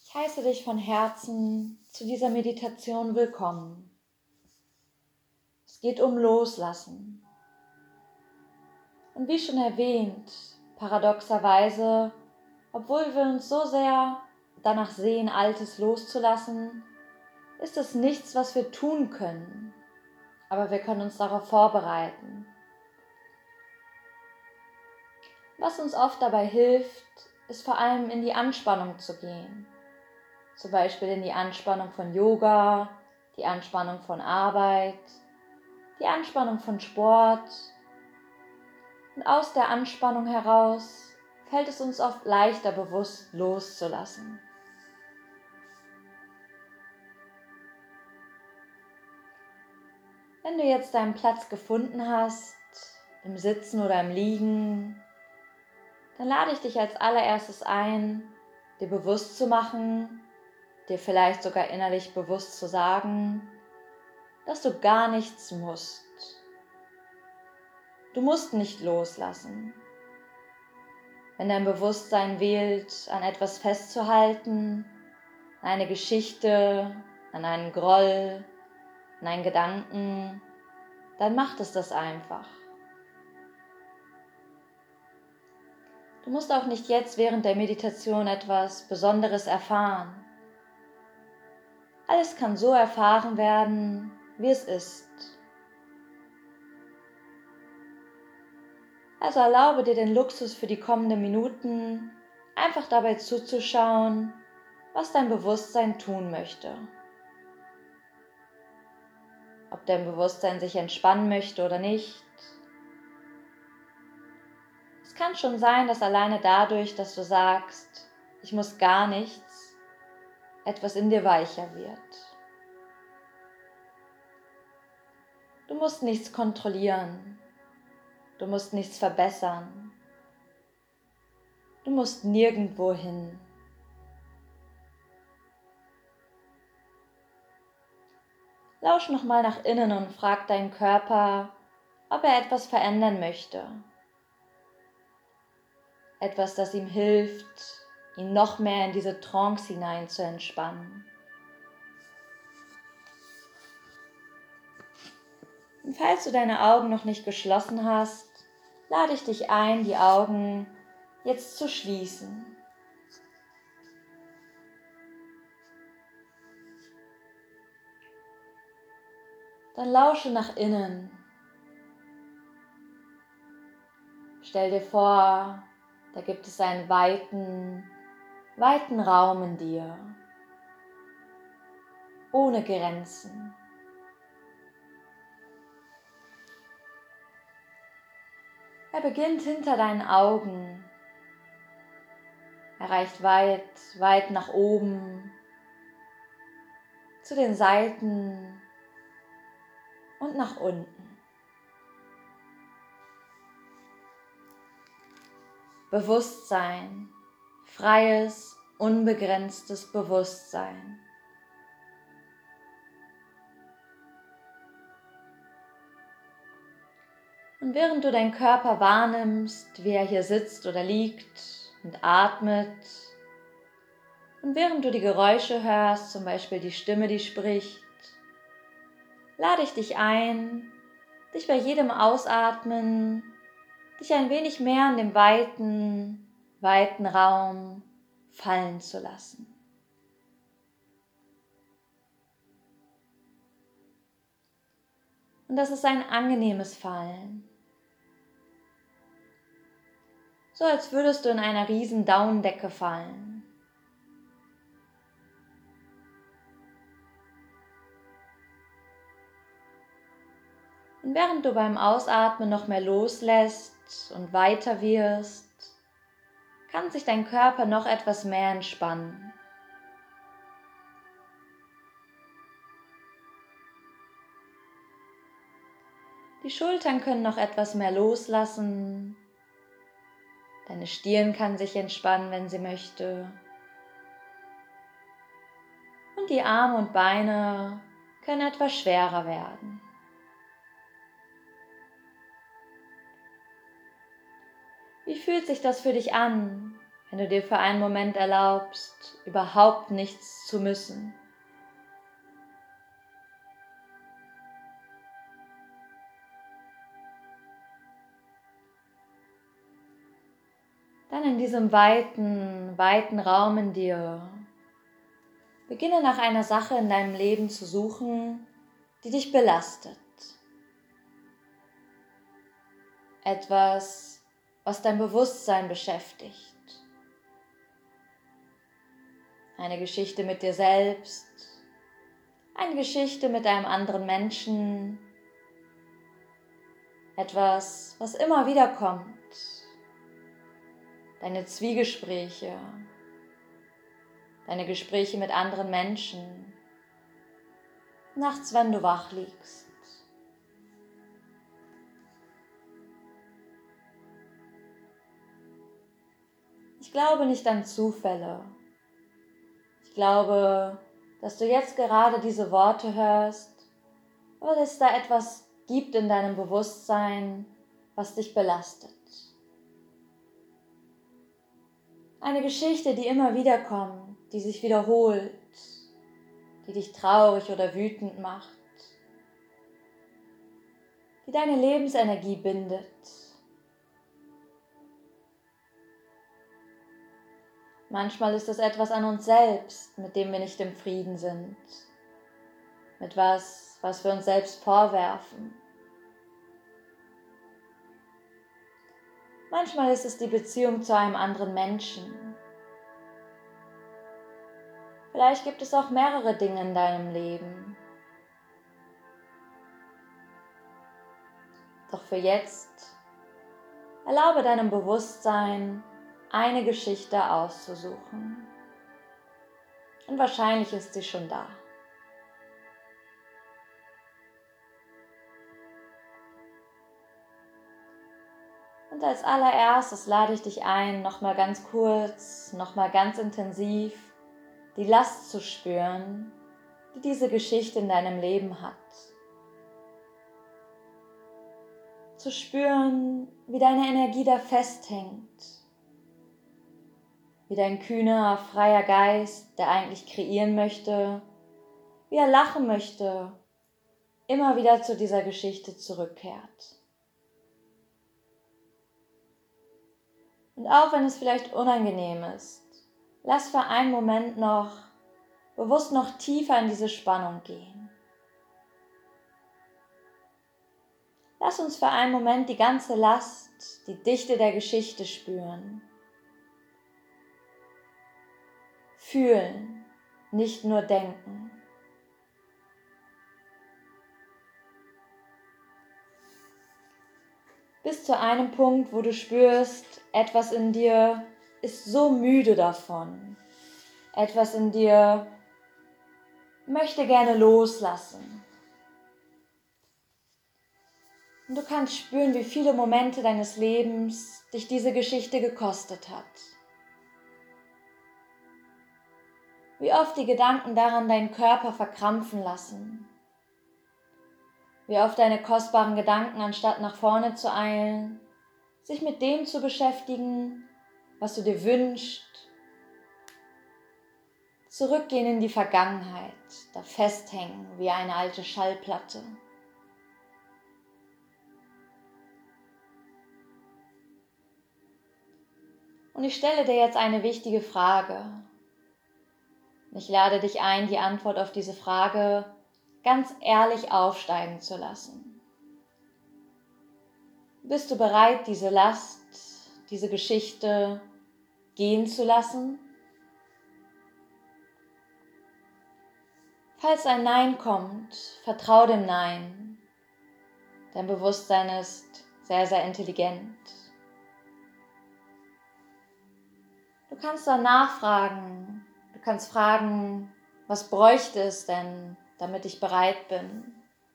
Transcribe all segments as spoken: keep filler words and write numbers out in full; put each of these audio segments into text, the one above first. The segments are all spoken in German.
Ich heiße dich von Herzen zu dieser Meditation willkommen. Es geht um Loslassen. Und wie schon erwähnt, paradoxerweise, obwohl wir uns so sehr danach sehen, Altes loszulassen, ist es nichts, was wir tun können. Aber wir können uns darauf vorbereiten. Was uns oft dabei hilft, ist vor allem in die Anspannung zu gehen. Zum Beispiel in die Anspannung von Yoga, die Anspannung von Arbeit, die Anspannung von Sport. Und aus der Anspannung heraus fällt es uns oft leichter, bewusst loszulassen. Wenn du jetzt deinen Platz gefunden hast, im Sitzen oder im Liegen, dann lade ich dich als allererstes ein, dir bewusst zu machen, dir vielleicht sogar innerlich bewusst zu sagen, dass du gar nichts musst. Du musst nicht loslassen. Wenn dein Bewusstsein wählt, an etwas festzuhalten, an eine Geschichte, an einen Groll, an einen Gedanken, dann macht es das einfach. Du musst auch nicht jetzt während der Meditation etwas Besonderes erfahren. Alles kann so erfahren werden, wie es ist. Also erlaube dir den Luxus für die kommenden Minuten, einfach dabei zuzuschauen, was dein Bewusstsein tun möchte. Ob dein Bewusstsein sich entspannen möchte oder nicht. Es kann schon sein, dass alleine dadurch, dass du sagst, ich muss gar nichts, etwas in dir weicher wird. Du musst nichts kontrollieren. Du musst nichts verbessern. Du musst nirgendwo hin. Lausch nochmal nach innen und frag deinen Körper, ob er etwas verändern möchte. Etwas, das ihm hilft, ihn noch mehr in diese Trance hinein zu entspannen. Und falls du deine Augen noch nicht geschlossen hast, lade ich dich ein, die Augen jetzt zu schließen. Dann lausche nach innen. Stell dir vor, da gibt es einen weiten, weiten Raum in dir, ohne Grenzen. Er beginnt hinter deinen Augen. Er reicht weit, weit nach oben, zu den Seiten und nach unten. Bewusstsein, freies, unbegrenztes Bewusstsein. Und während du deinen Körper wahrnimmst, wie er hier sitzt oder liegt und atmet, und während du die Geräusche hörst, zum Beispiel die Stimme, die spricht, lade ich dich ein, dich bei jedem Ausatmen, dich ein wenig mehr in dem weiten, weiten Raum fallen zu lassen. Und das ist ein angenehmes Fallen. So als würdest du in einer riesen Daunendecke fallen. Und während du beim Ausatmen noch mehr loslässt und weiter wirst, kann sich dein Körper noch etwas mehr entspannen. Die Schultern können noch etwas mehr loslassen. Deine Stirn kann sich entspannen, wenn sie möchte. Und die Arme und Beine können etwas schwerer werden. Wie fühlt sich das für dich an, wenn du dir für einen Moment erlaubst, überhaupt nichts zu müssen. Dann in diesem weiten, weiten Raum in dir, beginne nach einer Sache in deinem Leben zu suchen, die dich belastet. Etwas, was dein Bewusstsein beschäftigt. Eine Geschichte mit dir selbst, eine Geschichte mit einem anderen Menschen, etwas, was immer wieder kommt. Deine Zwiegespräche, deine Gespräche mit anderen Menschen, nachts, wenn du wach liegst. Ich glaube nicht an Zufälle. Ich glaube, dass du jetzt gerade diese Worte hörst, weil es da etwas gibt in deinem Bewusstsein, was dich belastet. Eine Geschichte, die immer wieder kommt, die sich wiederholt, die dich traurig oder wütend macht, die deine Lebensenergie bindet. Manchmal ist es etwas an uns selbst, mit dem wir nicht im Frieden sind, mit was, was wir uns selbst vorwerfen. Manchmal ist es die Beziehung zu einem anderen Menschen. Vielleicht gibt es auch mehrere Dinge in deinem Leben. Doch für jetzt erlaube deinem Bewusstsein, eine Geschichte auszusuchen. Und wahrscheinlich ist sie schon da. Und als allererstes lade ich dich ein, nochmal ganz kurz, nochmal ganz intensiv die Last zu spüren, die diese Geschichte in deinem Leben hat. Zu spüren, wie deine Energie da festhängt. Wie dein kühner, freier Geist, der eigentlich kreieren möchte, wie er lachen möchte, immer wieder zu dieser Geschichte zurückkehrt. Und auch wenn es vielleicht unangenehm ist, lass für einen Moment noch bewusst noch tiefer in diese Spannung gehen. Lass uns für einen Moment die ganze Last, die Dichte der Geschichte spüren. Fühlen, nicht nur denken. Bis zu einem Punkt, wo du spürst, etwas in dir ist so müde davon. Etwas in dir möchte gerne loslassen. Und du kannst spüren, wie viele Momente deines Lebens dich diese Geschichte gekostet hat. Wie oft die Gedanken daran deinen Körper verkrampfen lassen. Wie oft deine kostbaren Gedanken, anstatt nach vorne zu eilen, sich mit dem zu beschäftigen, was du dir wünschst, zurückgehen in die Vergangenheit, da festhängen wie eine alte Schallplatte. Und ich stelle dir jetzt eine wichtige Frage. Ich lade dich ein, die Antwort auf diese Frage ganz ehrlich aufsteigen zu lassen. Bist du bereit, diese Last, diese Geschichte gehen zu lassen? Falls ein Nein kommt, vertrau dem Nein. Dein Bewusstsein ist sehr, sehr intelligent. Du kannst dann nachfragen. Du kannst fragen, was bräuchte es denn, damit ich bereit bin?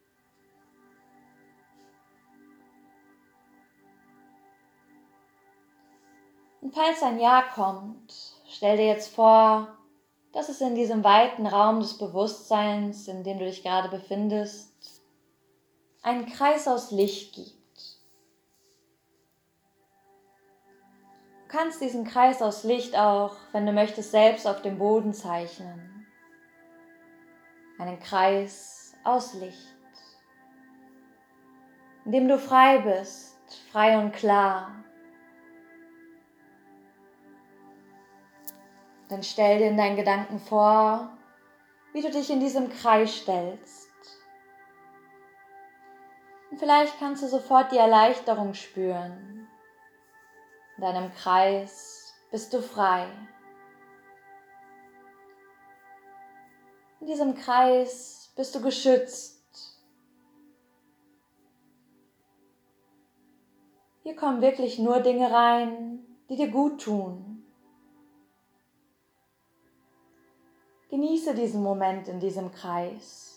Und falls ein Ja kommt, stell dir jetzt vor, dass es in diesem weiten Raum des Bewusstseins, in dem du dich gerade befindest, einen Kreis aus Licht gibt. Du kannst diesen Kreis aus Licht auch, wenn du möchtest, selbst auf dem Boden zeichnen. Einen Kreis aus Licht, in dem du frei bist, frei und klar. Dann stell dir in deinen Gedanken vor, wie du dich in diesem Kreis stellst. Und vielleicht kannst du sofort die Erleichterung spüren. In deinem Kreis bist du frei. In diesem Kreis bist du geschützt. Hier kommen wirklich nur Dinge rein, die dir gut tun. Genieße diesen Moment in diesem Kreis.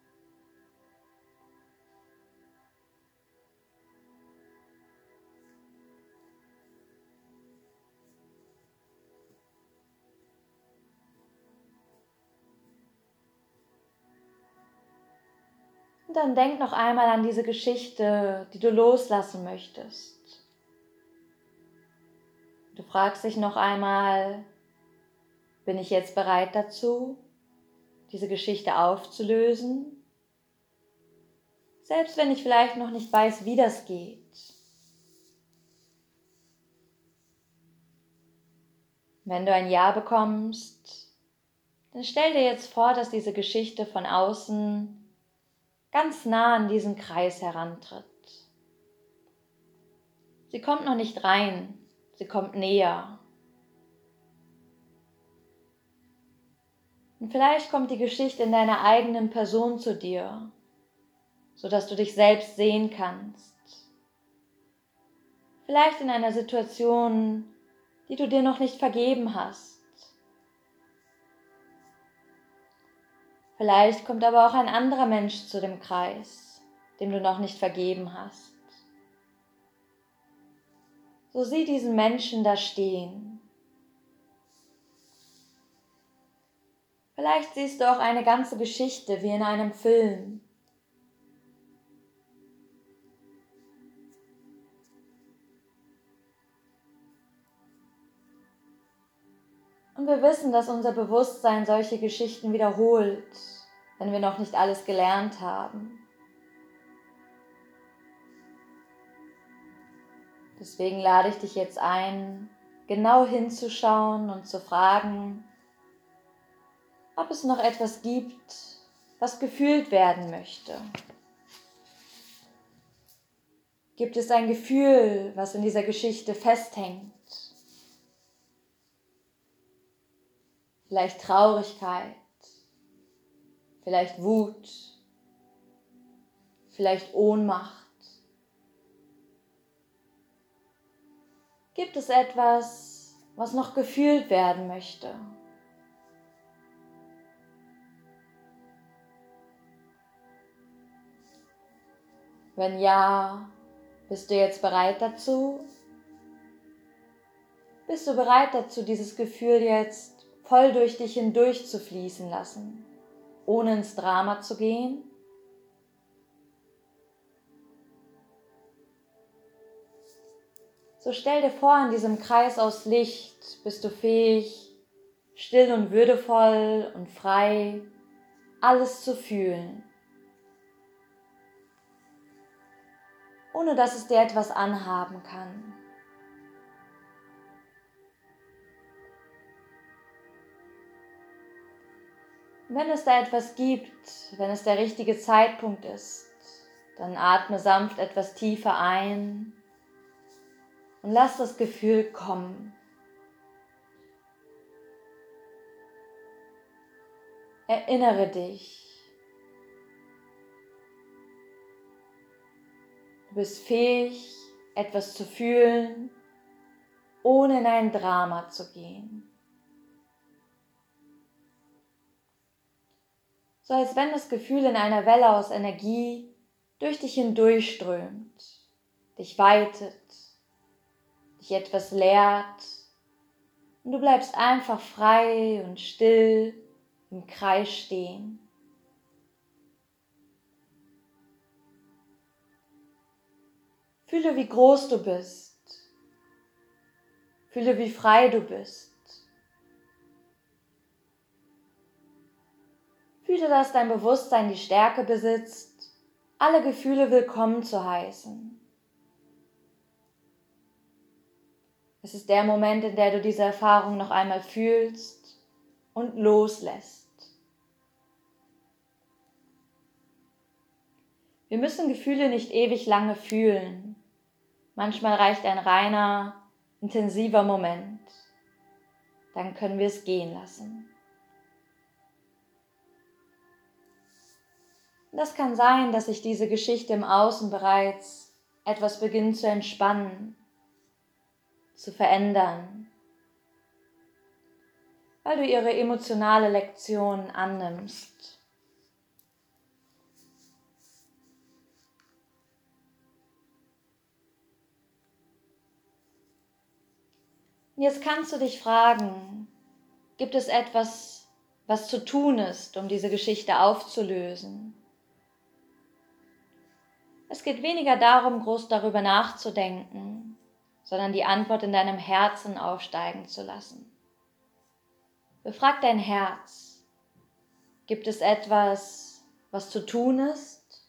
Und dann denk noch einmal an diese Geschichte, die du loslassen möchtest. Du fragst dich noch einmal, bin ich jetzt bereit dazu, diese Geschichte aufzulösen? Selbst wenn ich vielleicht noch nicht weiß, wie das geht. Wenn du ein Ja bekommst, dann stell dir jetzt vor, dass diese Geschichte von außen ganz nah an diesen Kreis herantritt. Sie kommt noch nicht rein, sie kommt näher. Und vielleicht kommt die Geschichte in deiner eigenen Person zu dir, sodass du dich selbst sehen kannst. Vielleicht in einer Situation, die du dir noch nicht vergeben hast. Vielleicht kommt aber auch ein anderer Mensch zu dem Kreis, dem du noch nicht vergeben hast. So sieh diesen Menschen da stehen. Vielleicht siehst du auch eine ganze Geschichte wie in einem Film. Und wir wissen, dass unser Bewusstsein solche Geschichten wiederholt, wenn wir noch nicht alles gelernt haben. Deswegen lade ich dich jetzt ein, genau hinzuschauen und zu fragen, ob es noch etwas gibt, was gefühlt werden möchte. Gibt es ein Gefühl, was in dieser Geschichte festhängt? Vielleicht Traurigkeit, vielleicht Wut, vielleicht Ohnmacht. Gibt es etwas, was noch gefühlt werden möchte? Wenn ja, bist du jetzt bereit dazu? Bist du bereit dazu, dieses Gefühl jetzt voll durch dich hindurch zu fließen lassen, ohne ins Drama zu gehen? So stell dir vor, in diesem Kreis aus Licht bist du fähig, still und würdevoll und frei, alles zu fühlen, ohne dass es dir etwas anhaben kann. Wenn es da etwas gibt, wenn es der richtige Zeitpunkt ist, dann atme sanft etwas tiefer ein und lass das Gefühl kommen. Erinnere dich. Du bist fähig, etwas zu fühlen, ohne in ein Drama zu gehen. So als wenn das Gefühl in einer Welle aus Energie durch dich hindurchströmt, dich weitet, dich etwas lehrt und du bleibst einfach frei und still im Kreis stehen. Fühle, wie groß du bist. Fühle, wie frei du bist. Fühle, dass dein Bewusstsein die Stärke besitzt, alle Gefühle willkommen zu heißen. Es ist der Moment, in der du diese Erfahrung noch einmal fühlst und loslässt. Wir müssen Gefühle nicht ewig lange fühlen. Manchmal reicht ein reiner, intensiver Moment. Dann können wir es gehen lassen. Das kann sein, dass sich diese Geschichte im Außen bereits etwas beginnt zu entspannen, zu verändern, weil du ihre emotionale Lektion annimmst. Und jetzt kannst du dich fragen, gibt es etwas, was zu tun ist, um diese Geschichte aufzulösen? Es geht weniger darum, groß darüber nachzudenken, sondern die Antwort in deinem Herzen aufsteigen zu lassen. Befrag dein Herz. Gibt es etwas, was zu tun ist?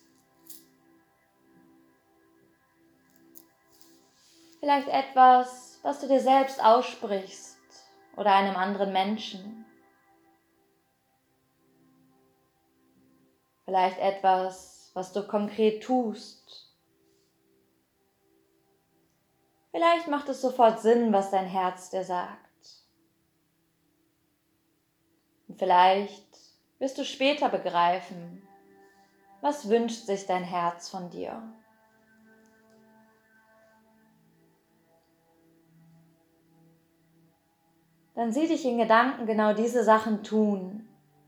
Vielleicht etwas, was du dir selbst aussprichst oder einem anderen Menschen. Vielleicht etwas, was du konkret tust. Vielleicht macht es sofort Sinn, was dein Herz dir sagt. Und vielleicht wirst du später begreifen, was wünscht sich dein Herz von dir. Dann sieh dich in Gedanken genau diese Sachen tun.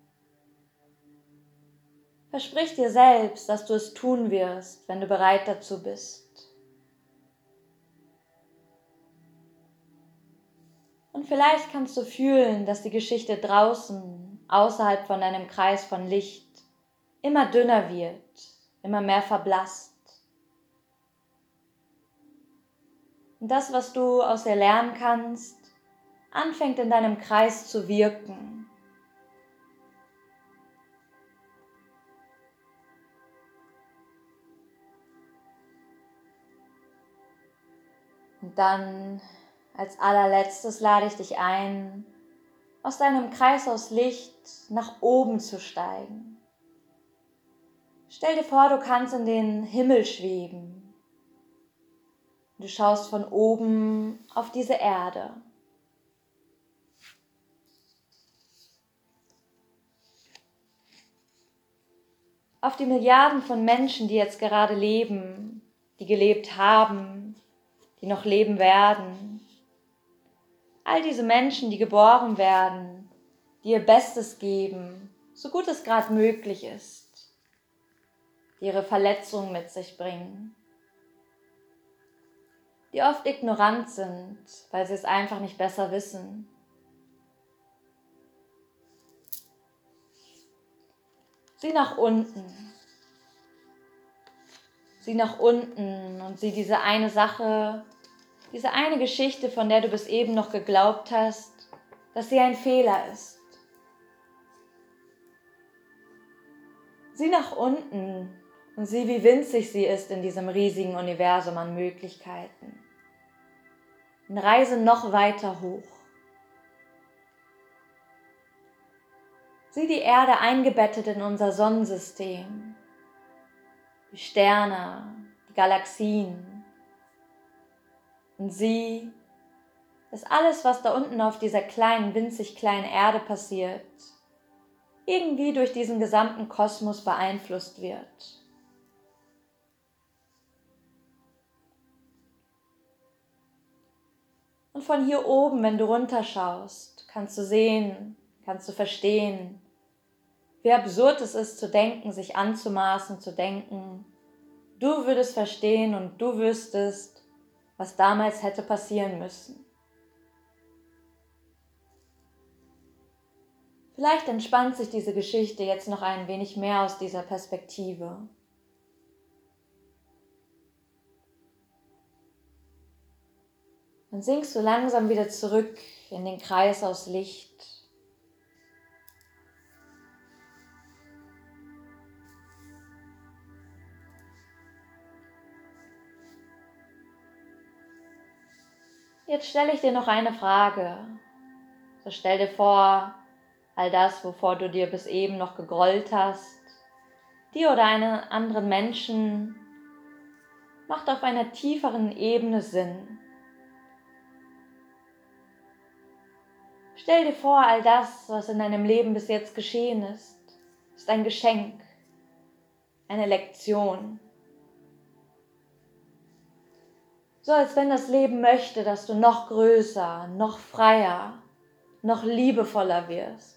Versprich dir selbst, dass du es tun wirst, wenn du bereit dazu bist. Und vielleicht kannst du fühlen, dass die Geschichte draußen, außerhalb von deinem Kreis von Licht, immer dünner wird, immer mehr verblasst. Und das, was du aus ihr lernen kannst, anfängt in deinem Kreis zu wirken. Und dann, als allerletztes, lade ich dich ein, aus deinem Kreis aus Licht nach oben zu steigen. Stell dir vor, du kannst in den Himmel schweben. Du schaust von oben auf diese Erde. Auf die Milliarden von Menschen, die jetzt gerade leben, die gelebt haben, die noch leben werden. All diese Menschen, die geboren werden, die ihr Bestes geben, so gut es gerade möglich ist, die ihre Verletzungen mit sich bringen, die oft ignorant sind, weil sie es einfach nicht besser wissen. Sieh nach unten. Sieh nach unten und sieh diese eine Sache, diese eine Geschichte, von der du bis eben noch geglaubt hast, dass sie ein Fehler ist. Sieh nach unten und sieh, wie winzig sie ist in diesem riesigen Universum an Möglichkeiten. Und reise noch weiter hoch. Sieh die Erde eingebettet in unser Sonnensystem, die Sterne, die Galaxien. Und sieh, dass alles, was da unten auf dieser kleinen, winzig kleinen Erde passiert, irgendwie durch diesen gesamten Kosmos beeinflusst wird. Und von hier oben, wenn du runterschaust, kannst du sehen, kannst du verstehen, wie absurd es ist zu denken, sich anzumaßen, zu denken, du würdest verstehen und du wüsstest, was damals hätte passieren müssen. Vielleicht entspannt sich diese Geschichte jetzt noch ein wenig mehr aus dieser Perspektive. Dann sinkst du langsam wieder zurück in den Kreis aus Licht. Jetzt stelle ich dir noch eine Frage. So stell dir vor, all das, wovor du dir bis eben noch gegrollt hast, dir oder einen anderen Menschen, macht auf einer tieferen Ebene Sinn. Stell dir vor, all das, was in deinem Leben bis jetzt geschehen ist, ist ein Geschenk, eine Lektion. So als wenn das Leben möchte, dass du noch größer, noch freier, noch liebevoller wirst.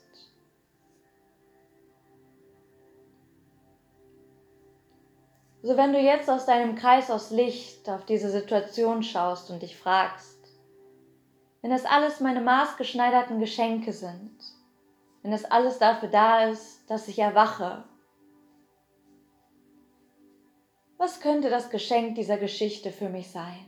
So wenn du jetzt aus deinem Kreis aus Licht auf diese Situation schaust und dich fragst, wenn das alles meine maßgeschneiderten Geschenke sind, wenn das alles dafür da ist, dass ich erwache, was könnte das Geschenk dieser Geschichte für mich sein?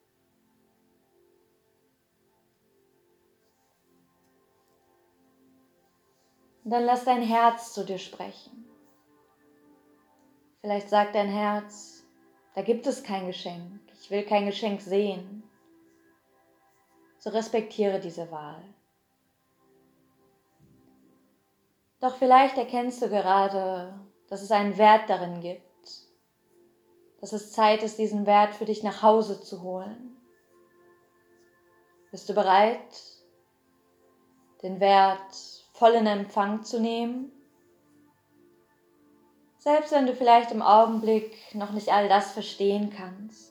Und dann lass dein Herz zu dir sprechen. Vielleicht sagt dein Herz, da gibt es kein Geschenk, ich will kein Geschenk sehen. So respektiere diese Wahl. Doch vielleicht erkennst du gerade, dass es einen Wert darin gibt, dass es Zeit ist, diesen Wert für dich nach Hause zu holen. Bist du bereit, den Wert voll in Empfang zu nehmen? Selbst wenn du vielleicht im Augenblick noch nicht all das verstehen kannst.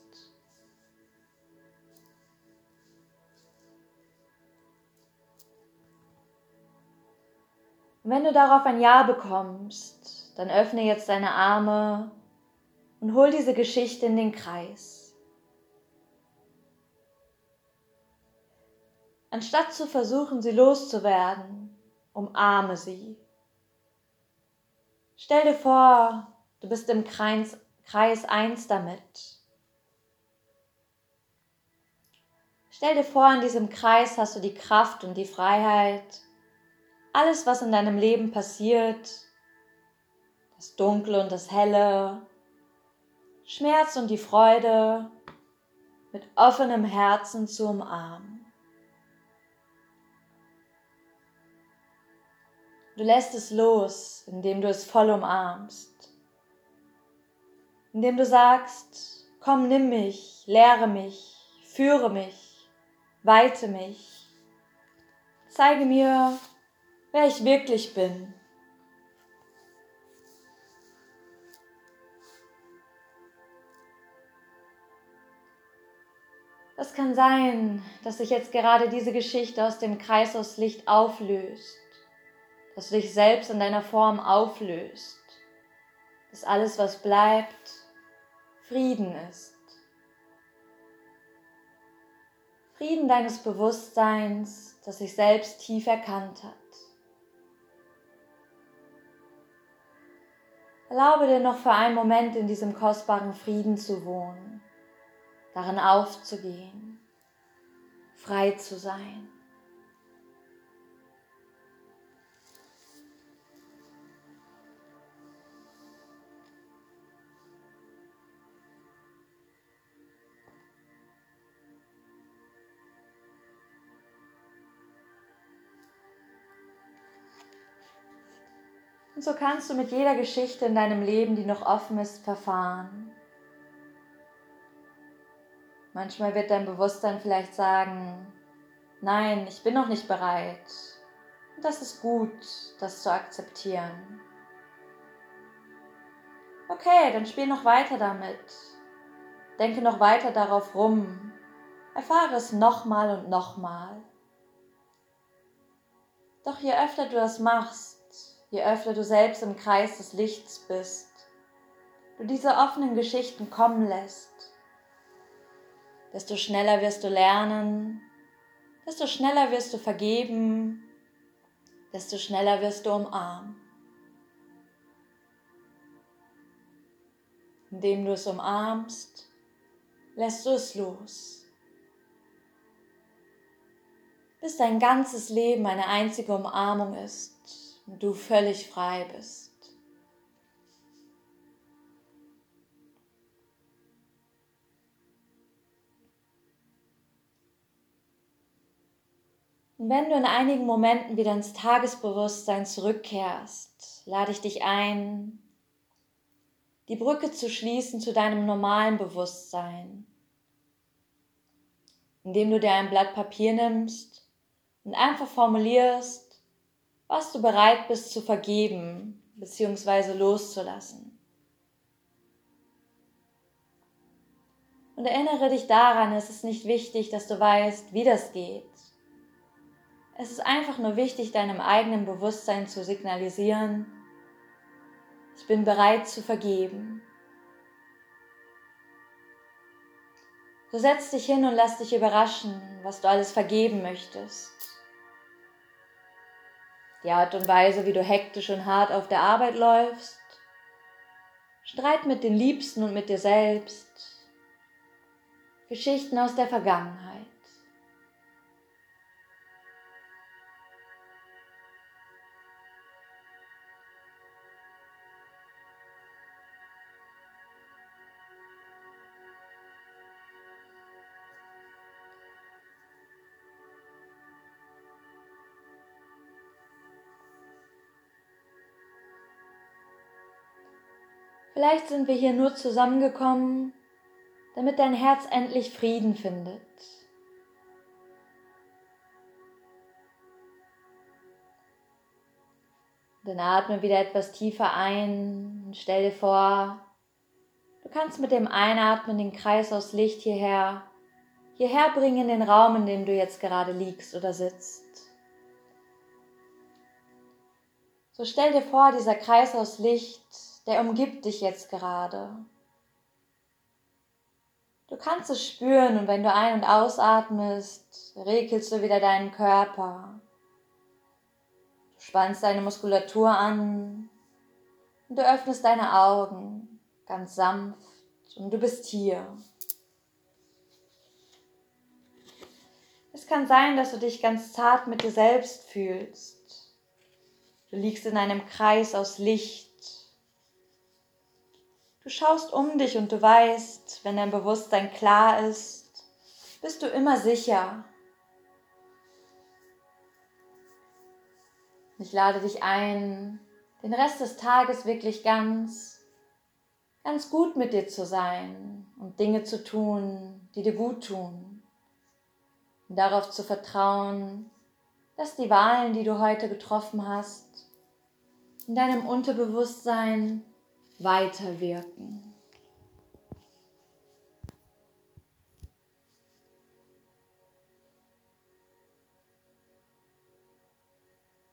Und wenn du darauf ein Ja bekommst, dann öffne jetzt deine Arme und hol diese Geschichte in den Kreis. Anstatt zu versuchen, sie loszuwerden, umarme sie. Stell dir vor, du bist im Kreis, Kreis eins damit. Stell dir vor, in diesem Kreis hast du die Kraft und die Freiheit, alles, was in deinem Leben passiert, das Dunkle und das Helle, Schmerz und die Freude, mit offenem Herzen zu umarmen. Du lässt es los, indem du es voll umarmst. Indem du sagst, komm, nimm mich, lehre mich, führe mich, weite mich. Zeige mir, wer ich wirklich bin. Es kann sein, dass sich jetzt gerade diese Geschichte aus dem Kreis aus Licht auflöst. Dass du dich selbst in deiner Form auflöst, dass alles, was bleibt, Frieden ist. Frieden deines Bewusstseins, das sich selbst tief erkannt hat. Erlaube dir noch für einen Moment in diesem kostbaren Frieden zu wohnen, darin aufzugehen, frei zu sein. Und so kannst du mit jeder Geschichte in deinem Leben, die noch offen ist, verfahren. Manchmal wird dein Bewusstsein vielleicht sagen, nein, ich bin noch nicht bereit. Und das ist gut, das zu akzeptieren. Okay, dann spiel noch weiter damit. Denke noch weiter darauf rum. Erfahre es nochmal und nochmal. Doch je öfter du das machst, je öfter du selbst im Kreis des Lichts bist, du diese offenen Geschichten kommen lässt, desto schneller wirst du lernen, desto schneller wirst du vergeben, desto schneller wirst du umarmen. Indem du es umarmst, lässt du es los. bis dein ganzes Leben eine einzige Umarmung ist und du völlig frei bist. Und wenn du in einigen Momenten wieder ins Tagesbewusstsein zurückkehrst, lade ich dich ein, die Brücke zu schließen zu deinem normalen Bewusstsein, indem du dir ein Blatt Papier nimmst und einfach formulierst, was du bereit bist zu vergeben bzw. loszulassen. Und erinnere dich daran, es ist nicht wichtig, dass du weißt, wie das geht. Es ist einfach nur wichtig, deinem eigenen Bewusstsein zu signalisieren, ich bin bereit zu vergeben. So setz dich hin und lass dich überraschen, was du alles vergeben möchtest. Die Art und Weise, wie du hektisch und hart auf der Arbeit läufst, Streit mit den Liebsten und mit dir selbst, Geschichten aus der Vergangenheit. Vielleicht sind wir hier nur zusammengekommen, damit dein Herz endlich Frieden findet. Dann atme wieder etwas tiefer ein und stell dir vor, du kannst mit dem Einatmen den Kreis aus Licht hierher, hierher bringen in den Raum, in dem du jetzt gerade liegst oder sitzt. So stell dir vor, dieser Kreis aus Licht, der umgibt dich jetzt gerade. Du kannst es spüren und wenn du ein- und ausatmest, regelst du wieder deinen Körper. Du spannst deine Muskulatur an und du öffnest deine Augen ganz sanft und du bist hier. Es kann sein, dass du dich ganz zart mit dir selbst fühlst. Du liegst in einem Kreis aus Licht. Du schaust um dich und du weißt, wenn dein Bewusstsein klar ist, bist du immer sicher. Ich lade dich ein, den Rest des Tages wirklich ganz, ganz gut mit dir zu sein und Dinge zu tun, die dir gut tun. Und darauf zu vertrauen, dass die Wahlen, die du heute getroffen hast, in deinem Unterbewusstsein weiterwirken.